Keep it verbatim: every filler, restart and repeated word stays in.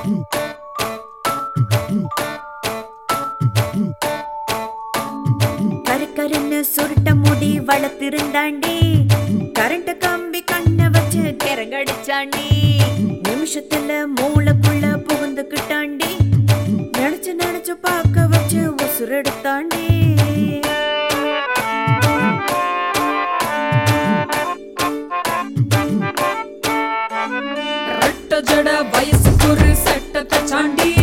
கருக்கருன்னு சுருட்ட முடி வளர்த்திருந்தாண்டி கரண்ட் கம்பி கண்ண வச்சு கிறங்கடிச்சாண்டி நிமிஷத்துல மூளைக்குள்ள புகுந்துக்கிட்டாண்டி நினைச்சு நினைச்சு பார்க்க வச்சு உசுரெடுத்தாண்டி ரெட்ட ஜட வயசுக்கு ஒரு சட்டத்தை சாண்டி